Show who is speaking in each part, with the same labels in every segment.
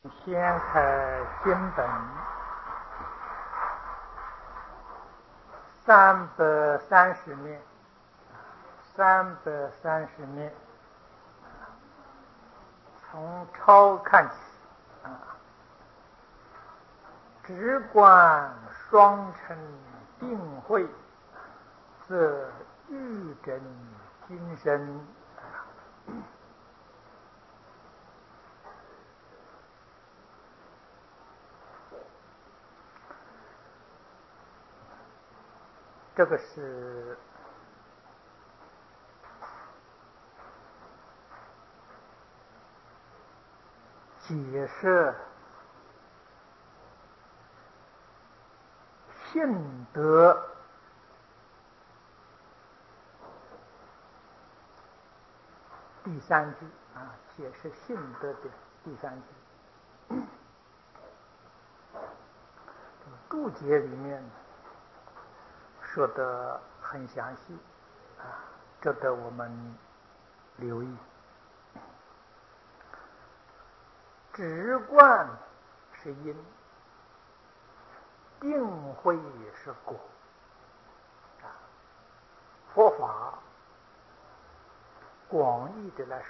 Speaker 1: 先开经本330面，330面，从抄看起直观双成定慧，则欲真今生。这个是解释信德第三句解释信德的第三句。注解里面说得很详细值得我们留意。直观是因，定慧是果佛法广义的来说，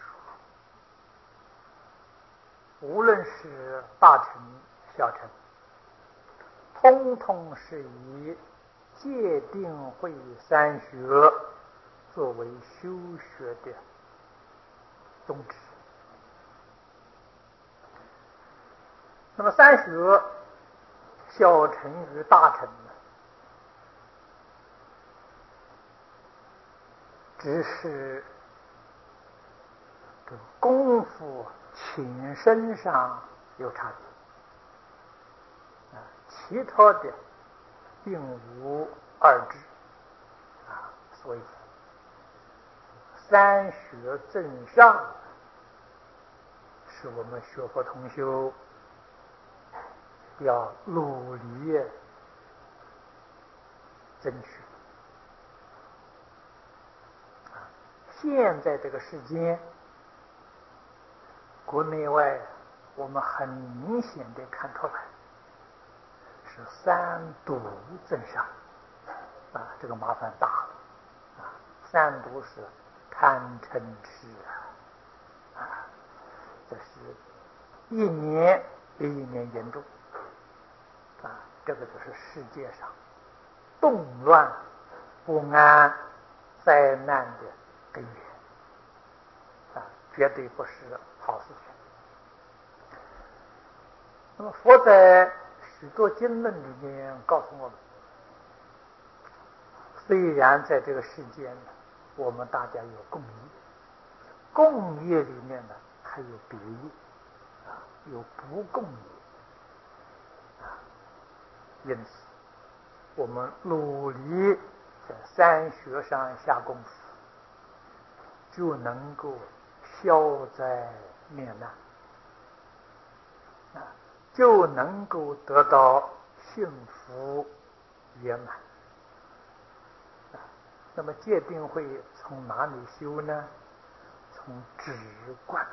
Speaker 1: 无论是大乘小乘，通通是以戒定慧三学作为修学的宗旨。那么三学，小乘与大乘只是功夫浅深上有差别其他的并无二致所以三学正上是我们学佛同修要努力争取。现在这个世间，国内外，我们很明显的看出来，是三毒正上这个麻烦大了三毒是贪嗔痴这是一年比一年严重这个就是世界上动乱不安灾难的根源绝对不是好事情。那么佛在许多经论里面告诉我们，虽然在这个世间我们大家有共业，共业里面呢还有别业有不共业因此我们努力在三学上下功夫，就能够消灾灭难就能够得到幸福圆满那么戒定慧从哪里修呢？从直观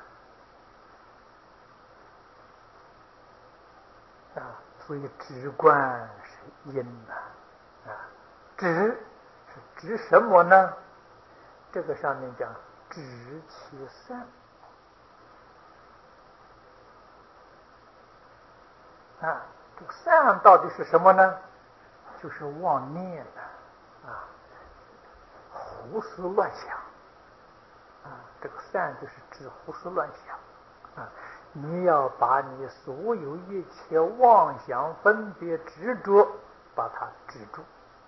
Speaker 1: 所以直观是因直是指什么呢？这个上面讲指其善这个善到底是什么呢？就是妄念胡思乱想这个善就是指胡思乱想你要把你所有一切妄想分别执着把它止住，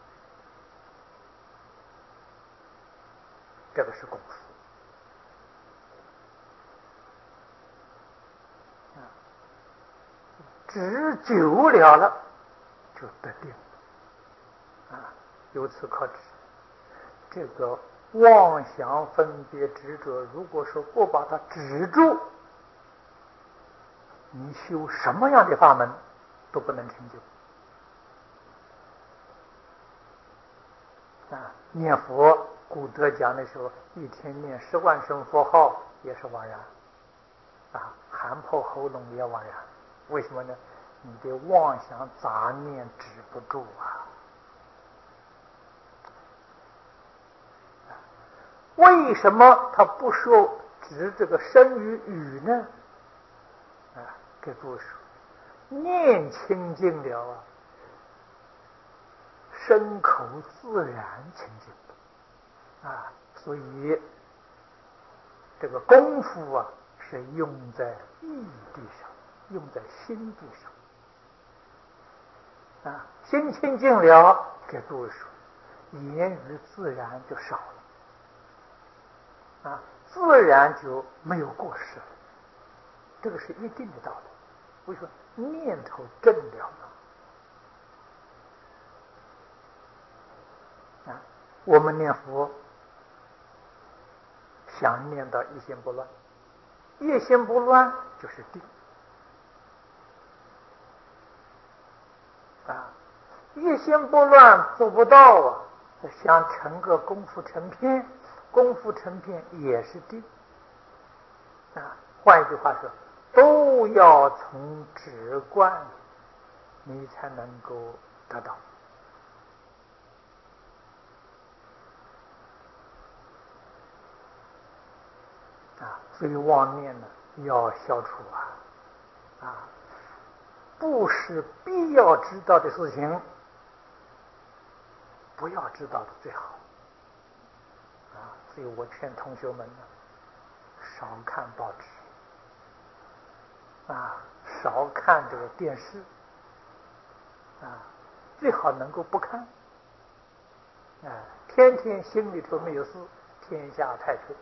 Speaker 1: 这个是功夫止久了就得定由此可知这个妄想分别执着如果说不把它止住，你修什么样的法门都不能成就念佛古德讲的时候，一天念10万声佛号也是枉然喊破喉咙也枉然为什么呢？你的妄想杂念止不住啊！为什么他不说指这个身与语呢？给诸位说，念清净了啊，身口自然清净所以这个功夫是用在意地上，用在心地上心清净了，给诸位说，言语自然就少了自然就没有过失了，这个是一定的道理。为什么？念头正了我们念佛想念到一心不乱，一心不乱就是定一心不乱做不到想成个功夫成片，功夫成片也是定换一句话说，都要从止观你才能够得到所以妄念呢要消除不是必要知道的事情不要知道的最好所以我劝同学们呢少看报纸少看这个电视最好能够不看天天心里头没有事，天下太平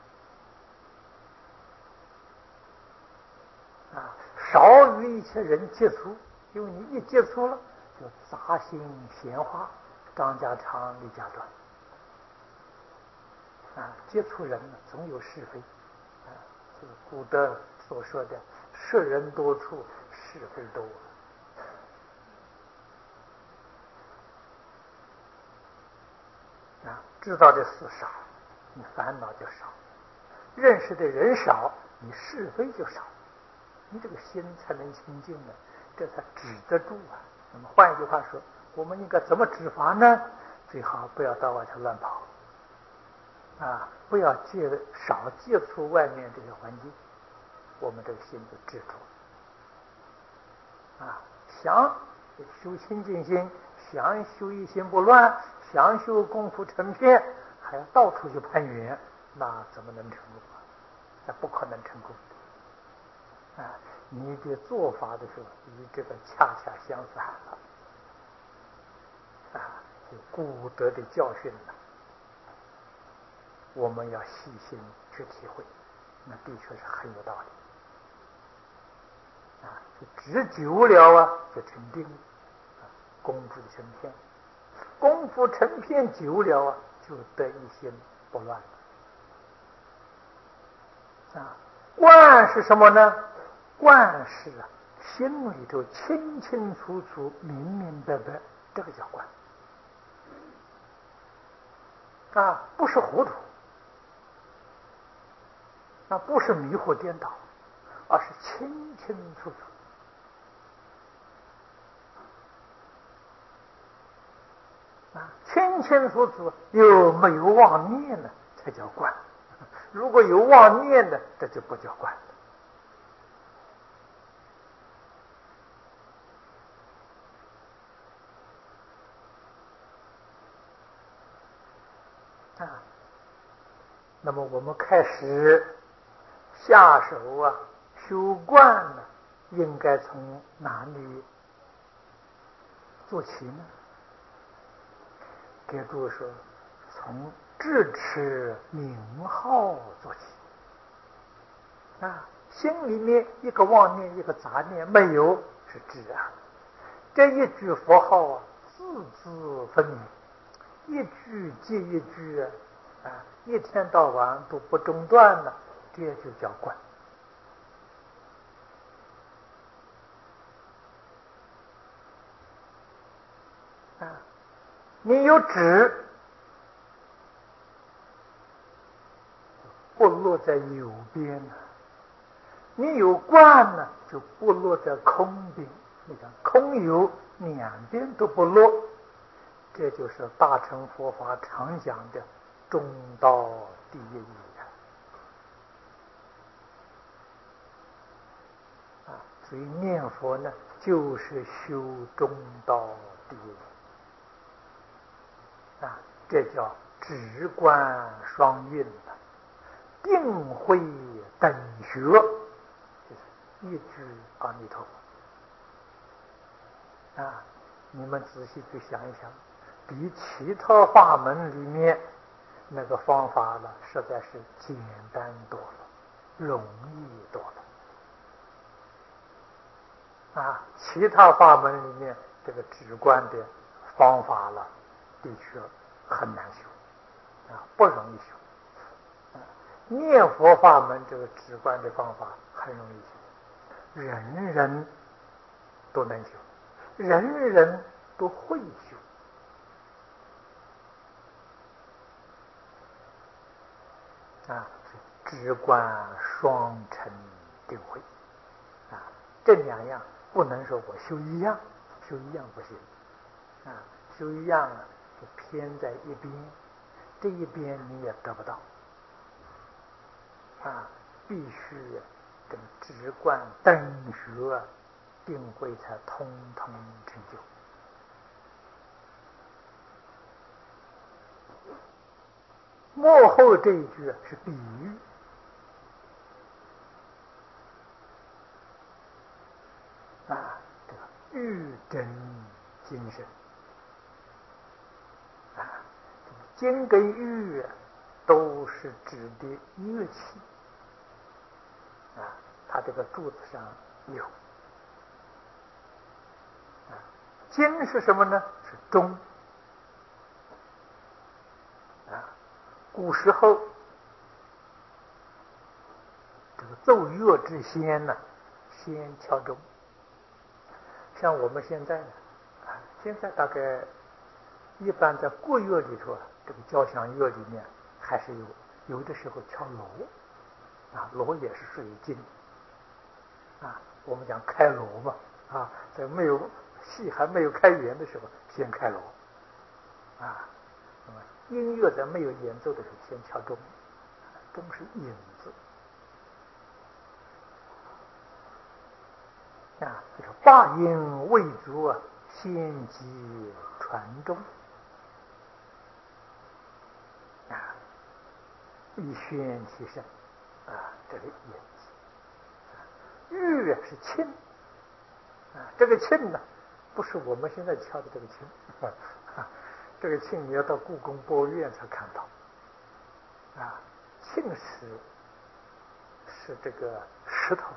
Speaker 1: 少与一些人接触，因为你一接触了就杂心闲话，张家长李家短接触人呢总有是非这个古德所说的识人多处是非多知道的事少，你烦恼就少；认识的人少，你是非就少。你这个心才能清净呢，这才止得住那么换一句话说，我们应该怎么止法呢？最好不要到外头乱跑不要少接触外面这些环境，我们这个心就止住想修清净心，想修一心不乱，想修功夫成片，还要到处去攀缘，那怎么能成功那不可能成功你的做法的时候与这个恰恰相反了就古德的教训我们要细心去体会，那的确是很有道理止久了就成定功夫成片，功夫成片久了就得一心不乱观是什么呢？观是心里头清清楚楚明明白白，这个叫观不是糊涂不是迷惑颠倒，而是清清楚楚清清楚楚，有没有妄念呢？才叫观。如果有妄念呢，这就不叫观那么我们开始下手修观呢，应该从哪里做起呢？给诸位说，从智持名号做起心里面一个妄念一个杂念没有是智这一句佛号字字分明，一句接一句一天到晚都不中断了，这就叫观你有止不落在有边你有观呢，就不落在空边。你看，空有两边都不落，这就是大乘佛法常讲的中道第一义啊！所以念佛呢，就是修中道第一啊，这叫直观双运的，定慧等学，就是一句阿弥陀佛。啊，你们仔细去想一想，比其他法门里面那个方法了，实在是简单多了，容易多了。啊，其他法门里面这个直观的方法了，的确很难修，啊，不容易修。念佛法门这个直观的方法很容易修，人人都能修。人人都会修啊，直观双成定慧啊，这两样不能说我修一样，修一样不行啊，修一样就偏在一边，这一边你也得不到啊，必须这个直观等学定慧才通通成就。幕后这一句是比喻啊，这个喻真精神啊，经跟喻都是指的乐器啊，它这个柱子上有啊，经是什么呢？是钟啊。古时候，这个奏乐之先呢，先敲钟。像我们现在呢，现在大概一般在国乐里头，这个交响乐里面还是有的时候敲锣啊，锣也是属于经啊。我们讲开锣嘛啊，在戏还没有开演的时候，先开锣啊。那么音乐在没有演奏的时候，先敲钟，钟是引子啊。这个八音未足啊，先击传钟啊，以宣其声啊，这个引子。玉是磬啊，这个磬呢，不是我们现在敲的这个磬啊，这个磬你要到故宫博物院才看到啊，磬是这个石头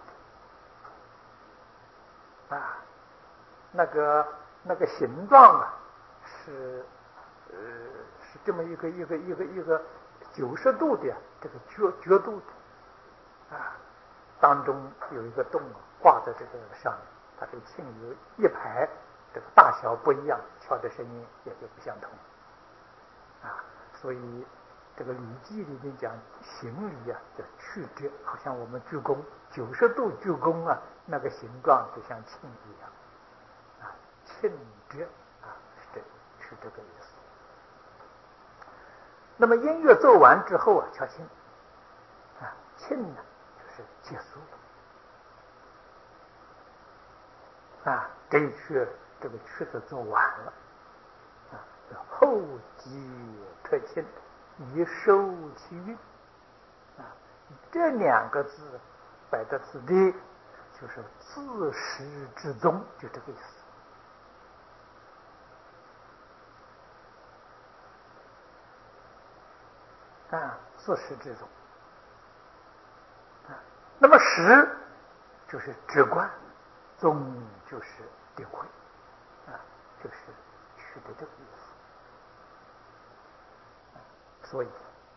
Speaker 1: 的啊，那个形状啊，是这么一个90度的这个角度的啊，当中有一个洞挂在这个上面，它这个磬有一排，这个大小不一样，敲的声音也就不相同啊。所以这个《礼记》里面讲行礼啊，叫曲折，好像我们鞠躬90度鞠躬啊，那个形状就像磬一样啊，磬折啊，是这个意思。那么音乐奏完之后啊，敲磬啊，磬呢就是结束了啊，这个曲子奏完了啊，后击特磬，以收其韵啊，这2个字摆在此地，就是自始至终，就这个意思啊，自始至终啊。那么始就是直观，终就是定慧啊，就是取的这个意思。所以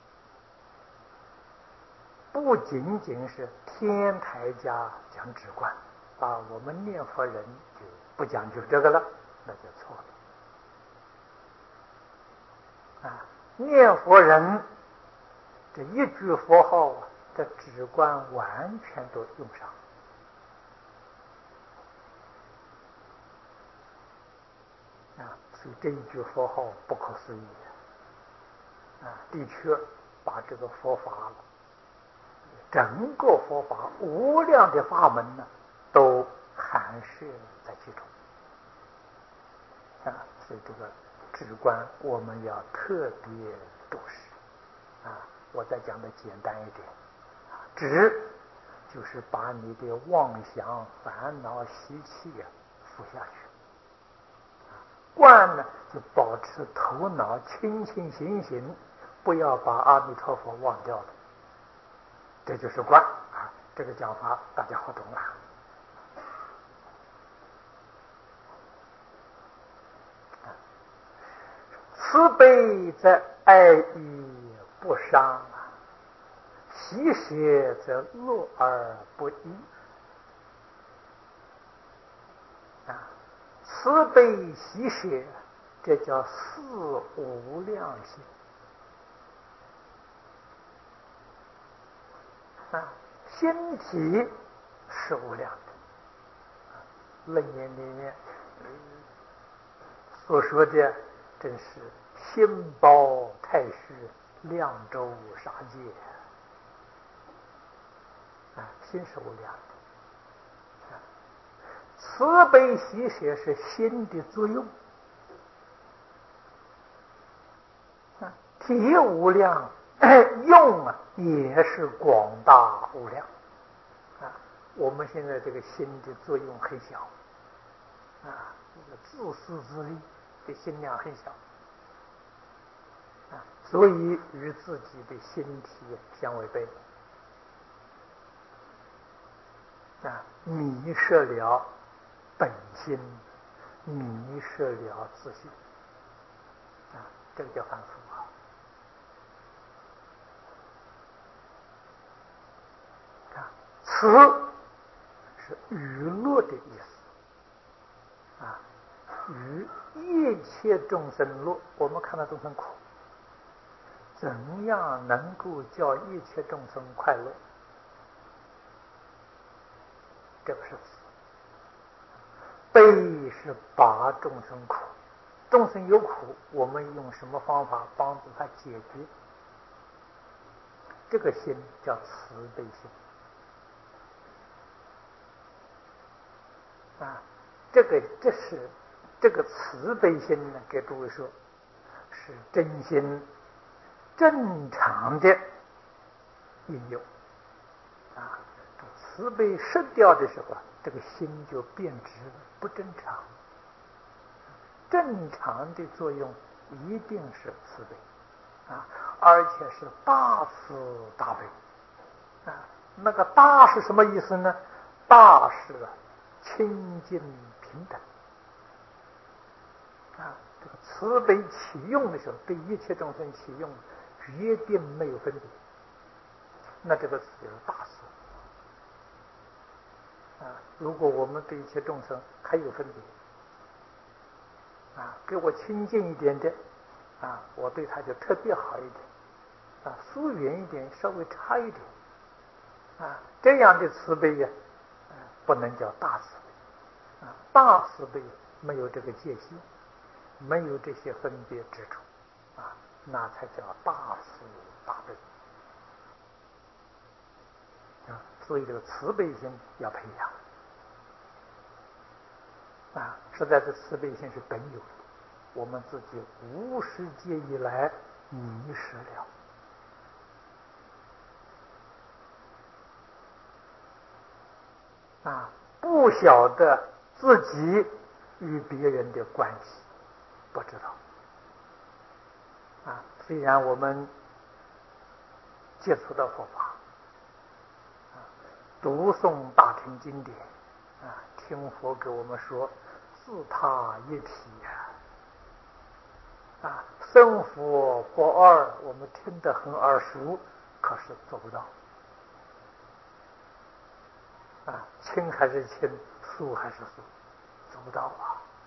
Speaker 1: 不仅仅是天台家讲直观啊，我们念佛人就不讲究这个了，那就错了啊。念佛人这一句佛号啊， 的直观完全都用上。所以这一句佛号不可思议的确把这个佛法整个佛法无量的法门呢，都含摄在其中所以这个直观我们要特别重视我再讲的简单一点直就是把你的妄想烦恼习气服下去，观呢就保持头脑清清醒醒，不要把阿弥陀佛忘掉了，这就是观这个讲法大家好懂了。慈悲则爱欲不伤喜舍则乐而不异慈悲喜舍，这叫四无量心心体是无量的楞严里面所说的真是心包太虚，量周沙界心是无量的慈悲喜舍是心的作用体无量用也是广大无量我们现在这个心的作用很小自私自利的心量很小所以与自己的心体相违背迷失了本心，迷失了自信这个叫反复慈是娱乐的意思与一切众生乐，我们看到众生苦，怎样能够叫一切众生快乐？这个是慈。悲是拔众生苦，众生有苦，我们用什么方法帮助他解决？这个心叫慈悲心这个慈悲心呢，给诸位说是真心正常的应用慈悲失掉的时候这个心就变直了，不正常。正常的作用一定是慈悲而且是大慈大悲那个大是什么意思呢？大是清净平等这个慈悲起用的时候，对一切众生起用决定没有分别，那这个词就是大慈如果我们对一切众生还有分别给我亲近一点的我对他就特别好一点疏远一点稍微差一点这样的慈悲不能叫大慈悲大慈悲没有这个界限，没有这些分别之处那才叫大慈大悲所以这个慈悲心要培养实在是慈悲心是本有的，我们自己无始劫以来迷失了不晓得自己与别人的关系，不知道虽然我们接触到佛法读诵大乘经典听佛给我们说自他一体生佛不二，我们听得很耳熟，可是做不到亲还是亲，疏还是疏，做不到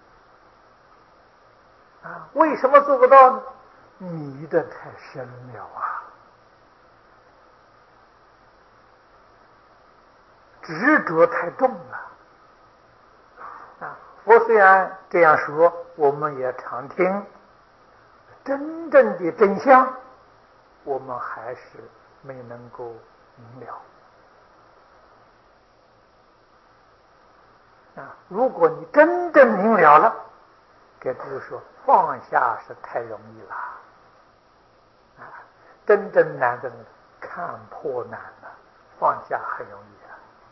Speaker 1: 为什么做不到呢？迷得太深了执着太重了。佛虽然这样说，我们也常听，真正的真相，我们还是没能够明了。如果你真正明了了，给诸位说，放下是太容易了。真正难的看破难了，放下很容易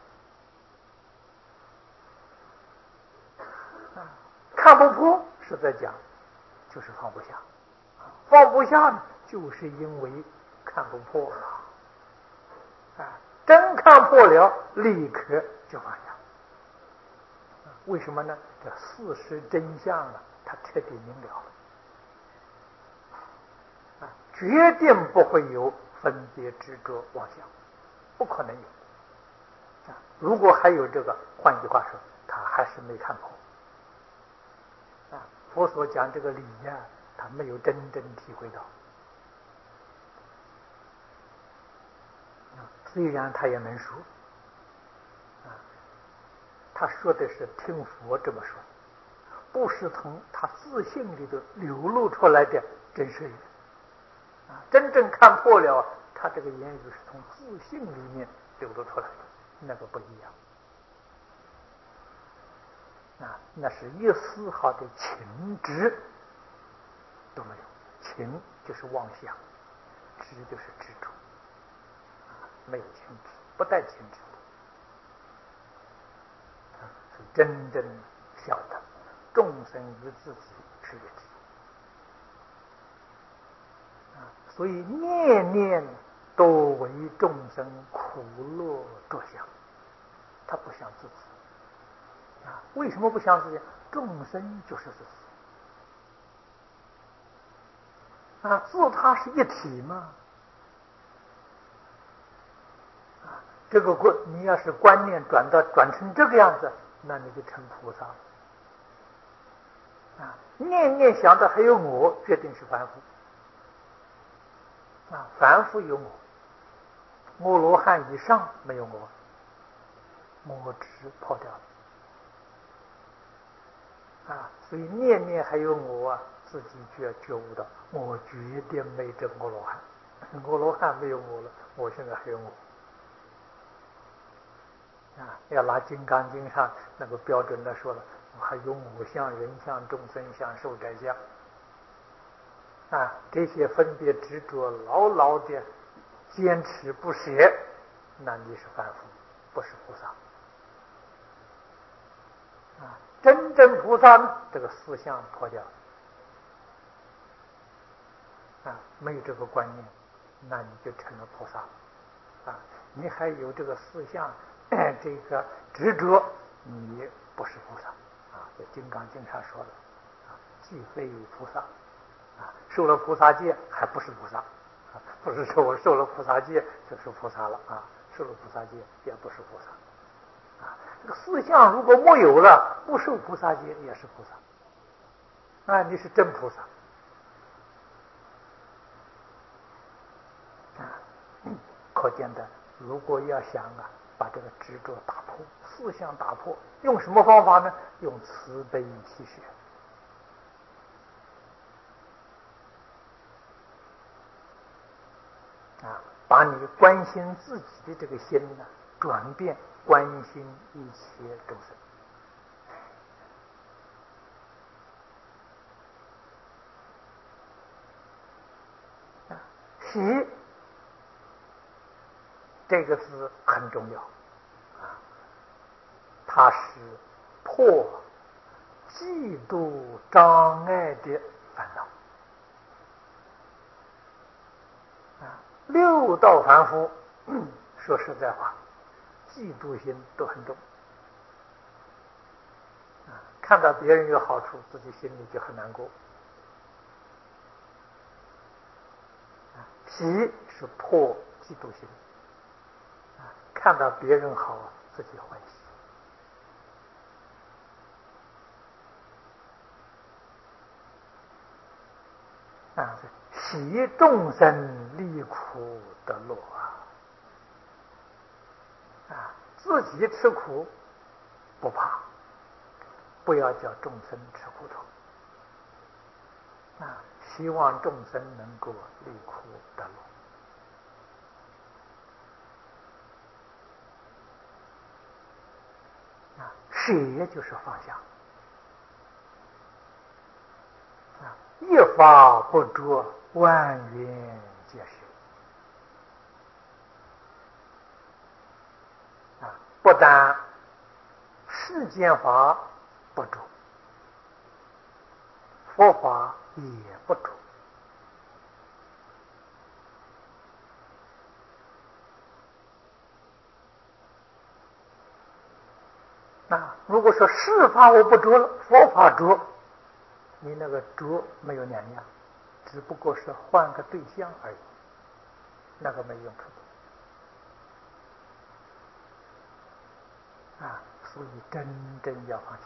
Speaker 1: 看不破是在讲，就是放不下。放不下呢，就是因为看不破了。真看破了，立刻就放下。为什么呢？这事实真相啊，他彻底明了了。决定不会有分别执着妄想，不可能有。如果还有这个，换句话说，他还是没看破。佛所讲这个理呀，他没有真正体会到。虽然他也能说，他说的是听佛这么说，不是从他自信里头流露出来的真实语。真正看破了，他这个言语是从自信里面流露出来的，那个不一样。那是一丝毫的情执都没有。情就是妄想，执就是执着，没有情执，不带情执的。是真正晓得众生与自己是一体。所以念念都为众生苦乐着想，他不想自己。为什么不想自己？众生就是自己。自他是一体嘛。这个你要是观念转成这个样子，那你就成菩萨了。念念想的还有我，决定是凡夫。凡夫有我，阿罗汉以上没有我执破掉了。所以念念还有我自己觉悟到，我决定没证阿罗汉。阿罗汉没有我了，我现在还有我。要拿《金刚经》上那个标准来说了，还有我相、人相、众生相、寿者相。这些分别执着牢牢的坚持不舍，那你是凡夫，不是菩萨。真正菩萨呢，这个思想脱掉，没有这个观念，那你就成了菩萨。你还有这个思想，这个执着，你不是菩萨。在《金刚经》上说了，既非菩萨。受了菩萨戒还不是菩萨。不是说我受了菩萨戒就是菩萨了。受了菩萨戒也不是菩萨。这个思想如果没有了，不受菩萨戒也是菩萨。你是真菩萨。可见的，如果要想把这个执着打破，思想打破，用什么方法呢？用慈悲喜舍。把你关心自己的这个心呢，转变关心一切众生。喜这个字很重要。它是破嫉妒障碍的烦恼。六道凡夫，说实在话，嫉妒心都很重。看到别人有好处，自己心里就很难过。喜是破嫉妒心，看到别人好，自己欢喜。喜众生离苦得乐。 自己吃苦不怕，不要叫众生吃苦头。希望众生能够离苦得乐。舍就是放下。一法不着，万缘皆是。不但世间法不着，佛法也不着。如果说世法我不着了，佛法着，你那个着没有两样，只不过是换个对象而已，那个没用处。所以真正要放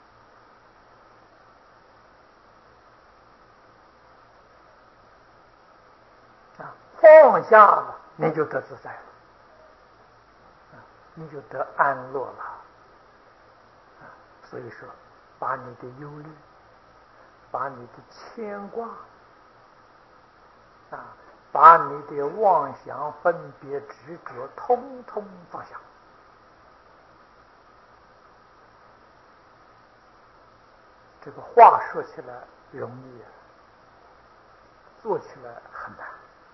Speaker 1: 下。放下了，你就得自在了，你就得安乐了。所以说，把你的忧虑，把你的牵挂，把你的妄想、分别、执着，通通放下。这个话说起来容易，做起来很难。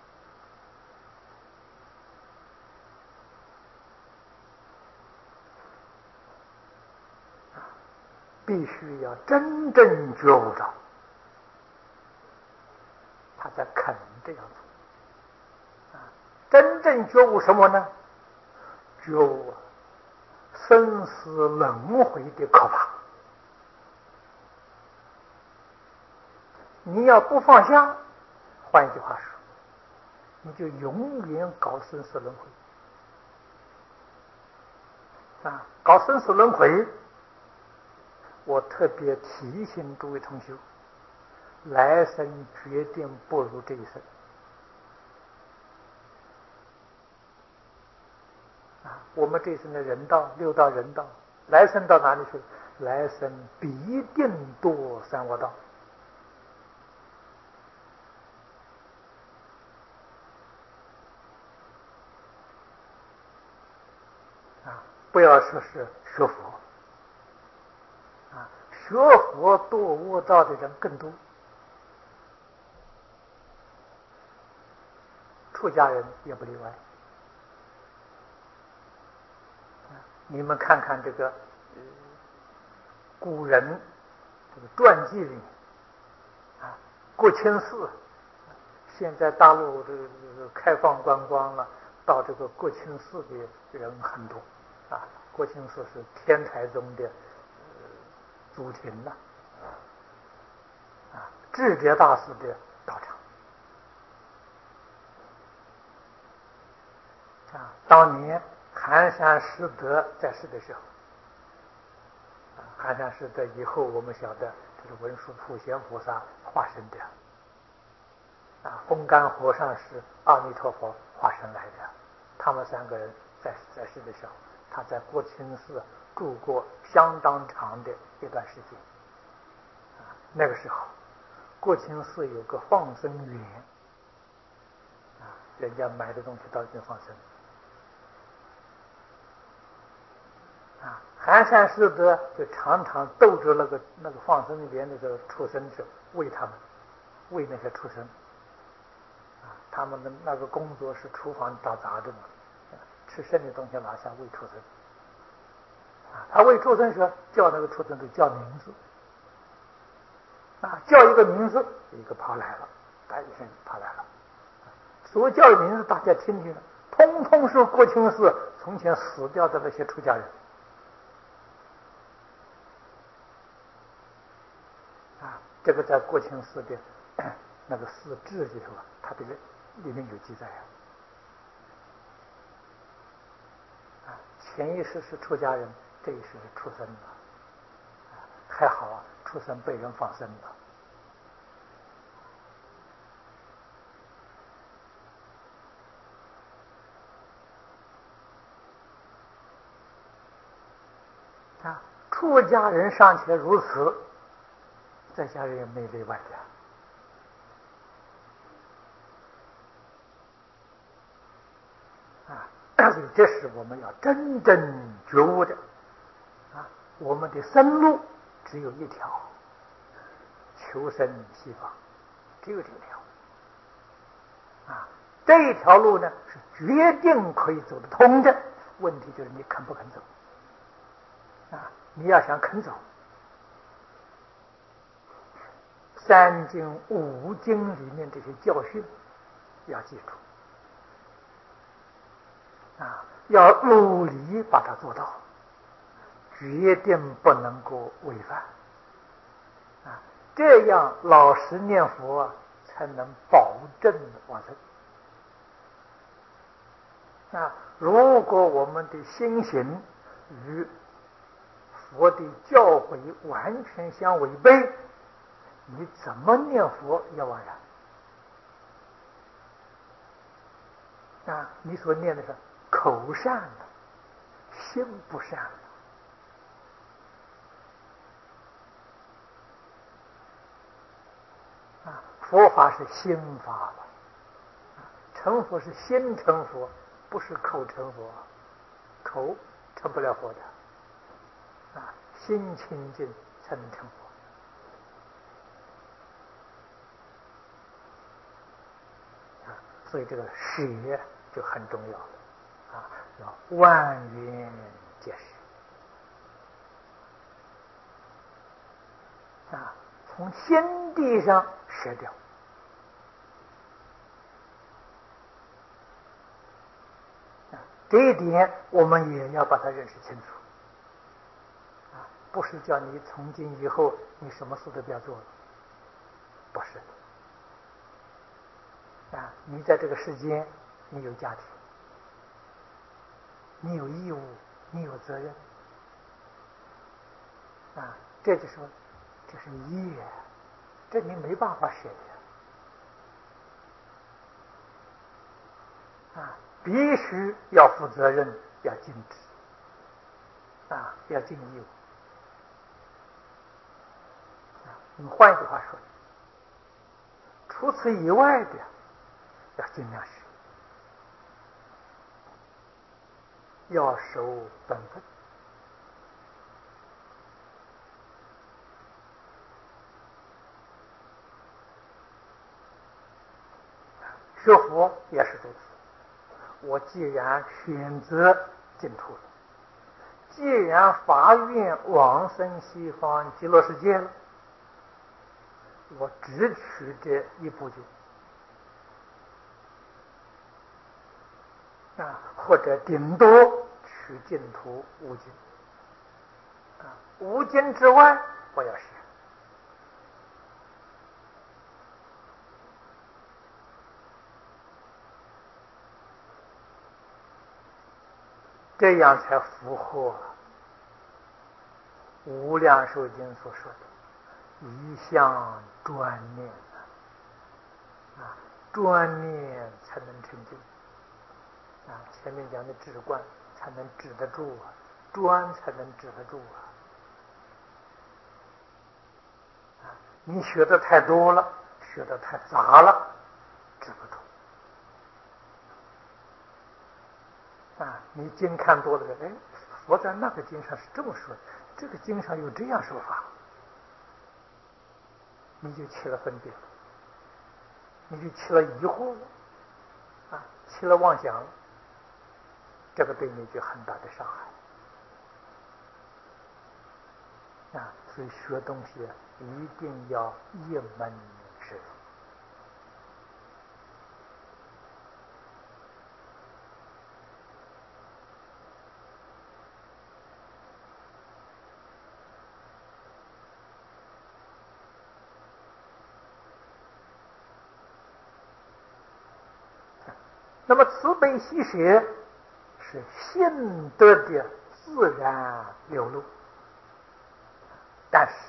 Speaker 1: 必须要真正觉悟到，他才肯这样做。真正觉悟什么呢？觉悟生死轮回的可怕。你要不放下，换一句话说，你就永远搞生死轮回。搞生死轮回，我特别提醒诸位同修，来生决定不如这一生。我们这一生的人道、六道人道，来生到哪里去？来生必定堕三恶道。不要说是学佛，学佛堕恶道的人更多，出家人也不例外。你们看看这个古人这个传记里面，国清寺，现在大陆这个开放观光了，到这个国清寺的人很多。国清寺是天台宗的祖庭了，智觉大师的道场。当年寒山师德在世的时候，寒山师德以后我们晓得这是文殊普贤菩萨化身的，风干和尚是阿弥陀佛化身来的。他们三个人在世的时候，他在国清寺住过相当长的一段时间。那个时候，国清寺有个放生园，人家买的东西到这边放生。寒山师德就常常逗着那个放生园那个畜生去喂他们，喂那些畜生。他们的那个工作是厨房打杂的嘛，吃剩的东西拿下喂畜生。他喂畜生时叫那个畜生都叫名字，叫一个名字，一个跑来了，一声跑来了。所谓叫一个名字，大家听听，通通是国清寺从前死掉的那些出家人。这个在国清寺的那个寺志里头它这个里面有记载前一世是出家人，这一世是畜生了，还好畜生被人放生了。 出家人尚且如此，在家人也没例外的所以这是我们要真正觉悟的我们的生路只有一条，求生西方，只有这条这一条路呢是决定可以走得通的，问题就是你肯不肯走你要想肯走，三经五经里面这些教训要记住要努力把它做到，决定不能够违反这样老实念佛才能保证往生如果我们的心行与佛的教诲完全相违背，你怎么念佛也枉然你所念的是口善的，心不善佛法是心法了成佛是心成佛，不是口成佛，口成不了佛的心清净才能成佛所以这个舍就很重要了要万缘皆舍从心地上舍掉这一点我们也要把它认识清楚不是叫你从今以后你什么事都不要做了，不是你在这个世间你有家庭，你有义务，你有责任这就说这是业，这你没办法舍的必须要负责任，要尽职要尽义务你换一句话说，除此以外的要尽量舍，要守本分学佛也是如此，我既然选择净土了，既然发愿往生西方极乐世界了，我只取这一部经或者顶多取净土五经五经之外我要舍这样才符合无量寿经所说的一向专念专念才能成就前面讲的止观才能止得住专才能止得住你学的太多了，学的太杂了，止不住你经看多了佛在那个经上是这么说的，这个经上有这样说法，你就起了分别了，你就起了疑惑了起了妄想了，这个对你就很大的伤害所以学东西一定要一门深入那么慈悲喜舍是性德的自然流露，但是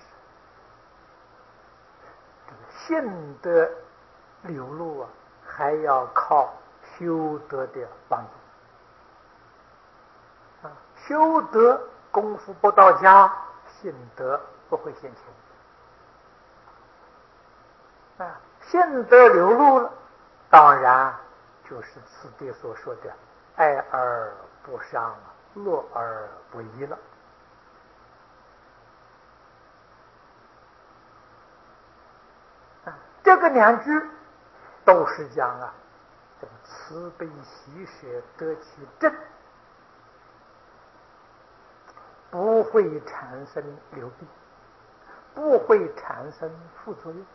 Speaker 1: 这个性德流露还要靠修德的帮助修德功夫不到家， 信德不会现前。信德流露了，当然就是此地所说的爱而不伤，乐而不疑了。这个两句都是讲这个慈悲喜舍得其正，不会产生流弊，不会产生副作用。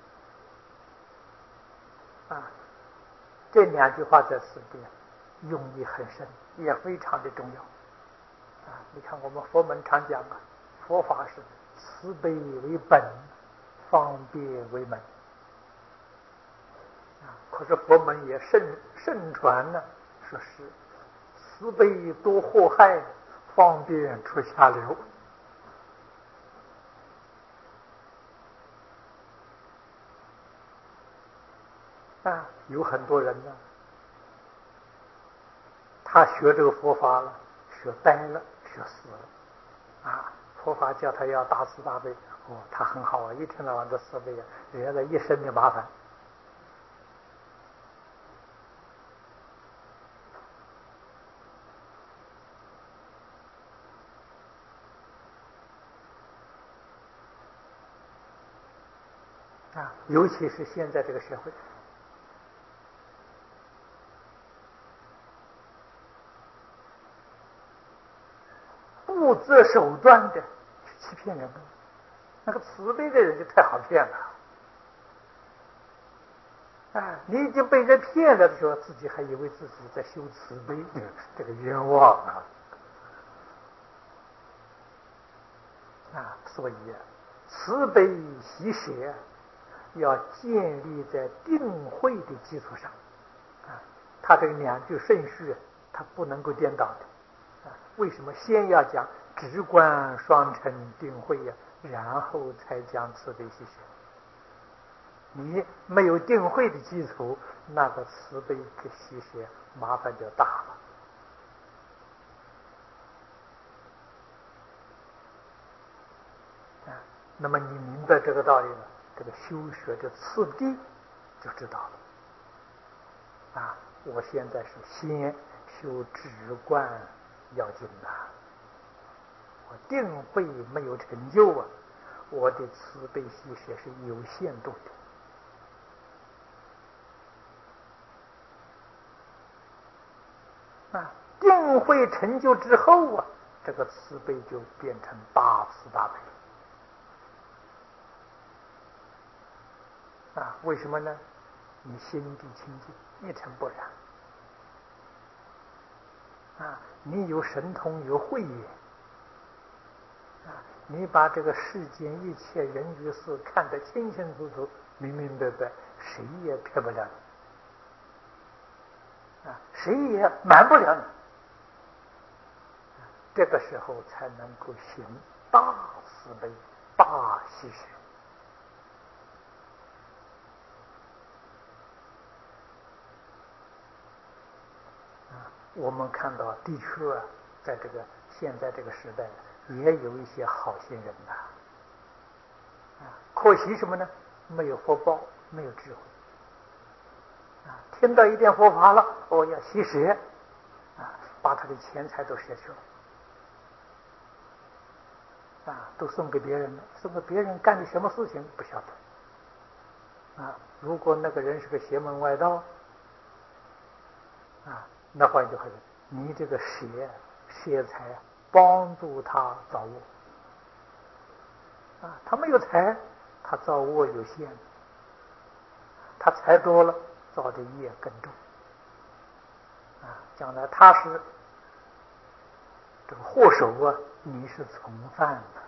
Speaker 1: 这两句话在此地用意很深，也非常的重要。你看我们佛门常讲佛法是慈悲为本，方便为门。可是佛门也盛传说是慈悲多祸害，方便出下流。有很多人他学这个佛法了，学呆了，学死了。佛法叫他要大慈大悲，他很好一天到晚的慈悲惹了一身的麻烦。尤其是现在这个社会，不择手段的欺骗人，那个慈悲的人就太好骗了。你已经被人骗了的时候，自己还以为自己在修慈悲，这个冤枉所以慈悲喜舍要建立在定慧的基础上。他这个两句顺序他不能够颠倒的。为什么先要讲直观双成定慧然后才讲慈悲喜舍？你没有定慧的基础，那个慈悲和喜舍麻烦就大了。那么你明白这个道理了，这个修学的次第就知道了。我现在是先修直观要紧我定慧没有成就我的慈悲喜舍是有限度的。定慧成就之后这个慈悲就变成大慈大悲。为什么呢？你心地清净，一尘不染。你有神通，有慧眼。你把这个世间一切人与事看得清清楚楚、明明白白，谁也骗不了你。谁也瞒不了你。这个时候才能够行大慈悲、大喜舍。我们看到的确在这个现在这个时代也有一些好心人可惜什么呢？没有福报，没有智慧。听到一点佛法了，要喜舍，把他的钱财都舍去了，都送给别人了。送给别人干的什么事情不晓得。如果那个人是个邪门外道，那换句话说，你这个舍财帮助他造恶。他没有财，他造恶有限，他财多了，造的业更重。将来他是这个祸首你是从犯的。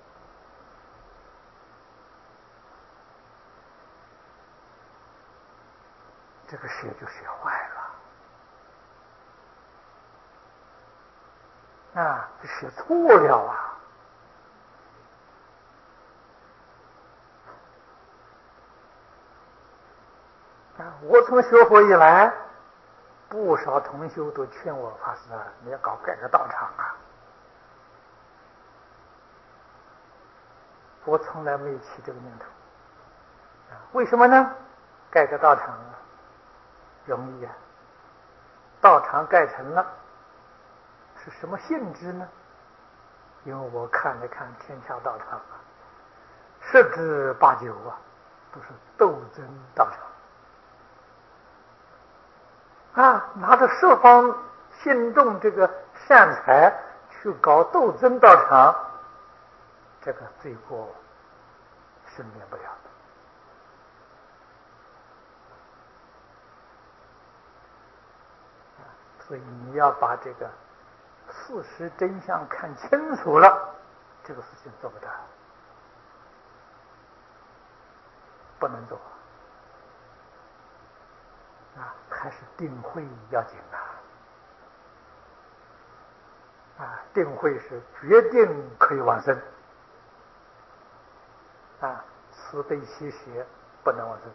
Speaker 1: 这个舍就舍坏了。舍错了我从学佛以来，不少同修都劝我法师你要盖个道场我从来没有起这个念头。为什么呢？盖个道场容易啊，道场盖成了，是什么性质呢？因为我看了看天下道场十之八九都是斗争道场拿着十方信众这个善财去搞斗争道场，这个罪过是免不了的。所以你要把这个事实真相看清楚了，这个事情做不到，不能做还是定慧要紧定慧是决定可以往生慈悲喜舍不能往生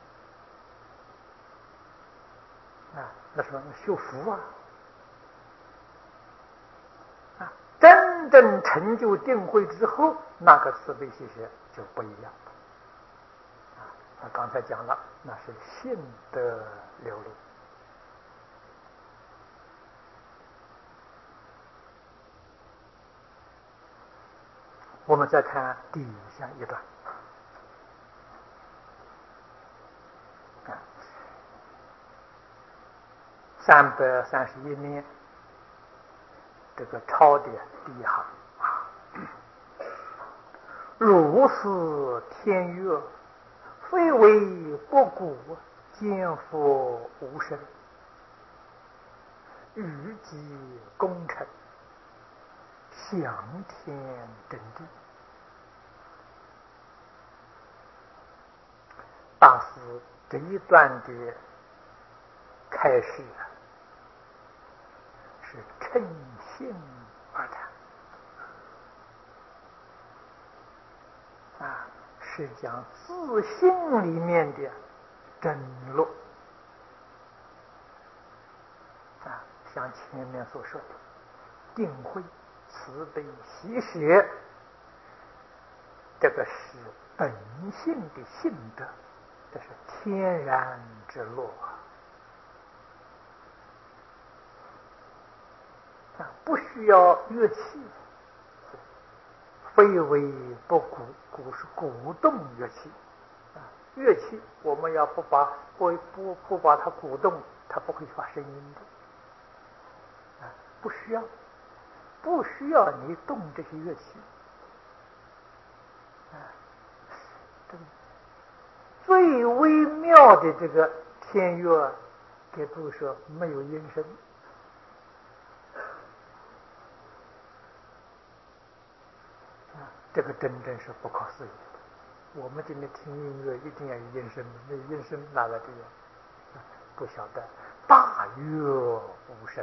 Speaker 1: 那什么修福真正成就定慧之后，那个慈悲喜舍就不一样刚才讲了，那是信德流露。我们再看底下一段331年这个抄的第一行如是天乐，非为不古，见佛无生，于己功成，享天真谛。大师这一段的开始是趁性而谈是讲自性里面的真落像前面所说的定慧、慈悲、喜舍，这个是本性的性德，这是天然之乐不需要乐器，非为不鼓，鼓是鼓动乐器乐器我们要不把它鼓动，它不会发声音的不需要你动这些乐器最微妙的这个天乐，给诸位说没有音声这个真正是不可思议的。我们今天听音乐一定要有音声，没有音声哪来这个不晓得大乐无声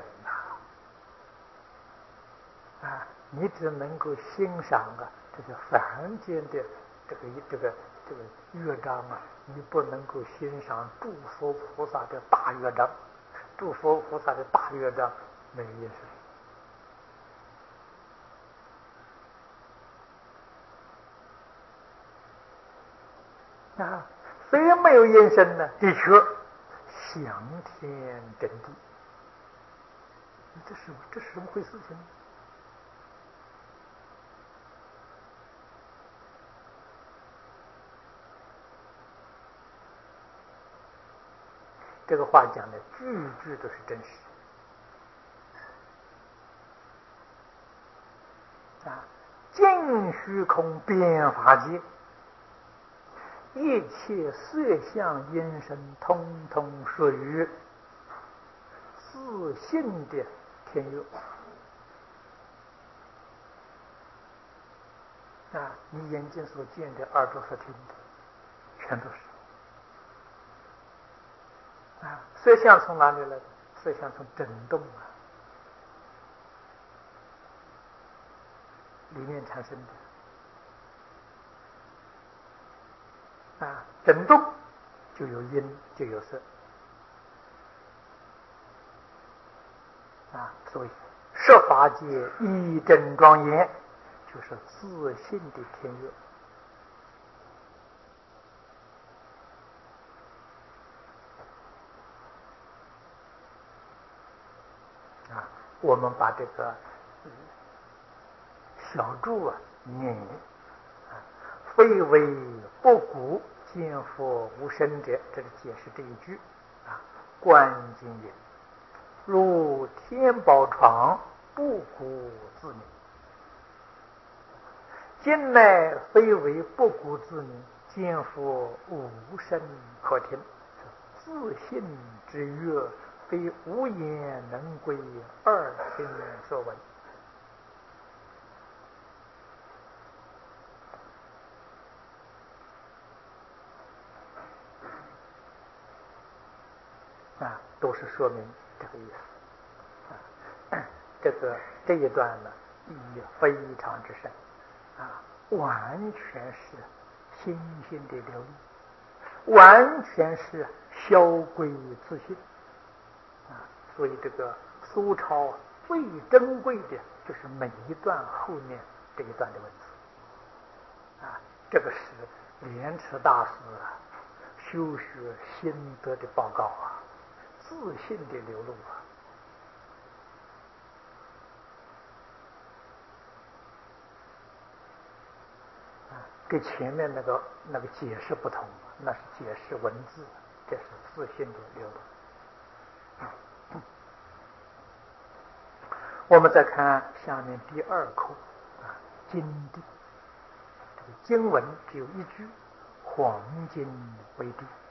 Speaker 1: 你只能够欣赏这个凡间的这个乐章你不能够欣赏诸佛菩萨的大乐章，诸佛菩萨的大乐章没有音声虽然没有音声呢，的确享天真谛。这是什么回事情呢？这个话讲的句句都是真实尽虚空遍法界，一切色相音声通通属于自性的天乐你眼睛所见的，耳朵所听的，全都是色相从哪里来的？色相从震动里面产生的震动就有音，就有色所以十法界一真庄严，就是自性的天乐我们把这个小注念一念，非为不古，见佛无生者，这是解释这一句观经云：如天宝床，不古自明。今乃非为不古自明，见佛无声可听，自信之乐，非无言能归，二听所闻。都是说明这个意思。这一段呢，意义非常之深完全是心性的流露，完全是消归自信所以这个苏超最珍贵的就是每一段后面这一段的文字这个是莲池大师修学心得的报告自信的流露跟前面那个解释不同，那是解释文字，这是自信的流露我们再看下面第二课经地，这个经文只有一句：黄金为地。